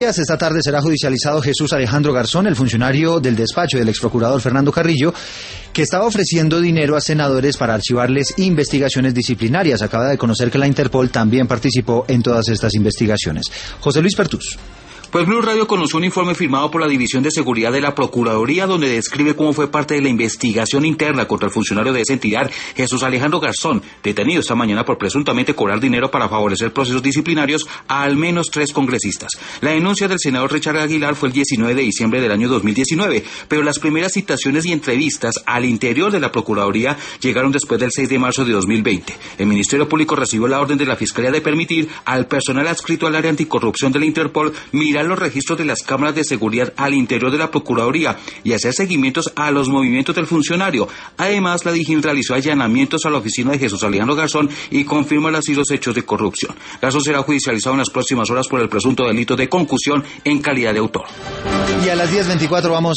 Esta tarde será judicializado Jesús Alejandro Garzón, el funcionario del despacho del exprocurador Fernando Carrillo, que estaba ofreciendo dinero a senadores para archivarles investigaciones disciplinarias. Acaba de conocer que la Interpol también participó en todas estas investigaciones. José Luis Pertús. Pues Blue Radio conoció un informe firmado por la División de Seguridad de la Procuraduría, donde describe cómo fue parte de la investigación interna contra el funcionario de esa entidad, Jesús Alejandro Garzón, detenido esta mañana por presuntamente cobrar dinero para favorecer procesos disciplinarios a al menos 3 congresistas. La denuncia del senador Richard Aguilar fue el 19 de diciembre del año 2019, pero las primeras citaciones y entrevistas al interior de la Procuraduría llegaron después del 6 de marzo de 2020. El Ministerio Público recibió la orden de la Fiscalía de permitir al personal adscrito al área anticorrupción de la Interpol mirar los registros de las cámaras de seguridad al interior de la Procuraduría y hacer seguimientos a los movimientos del funcionario. Además, la DIJÍN realizó allanamientos a la oficina de Jesús Alejandro Garzón y confirmó así los hechos de corrupción. Garzón será judicializado en las próximas horas por el presunto delito de concusión en calidad de autor. Y a las 10:24 vamos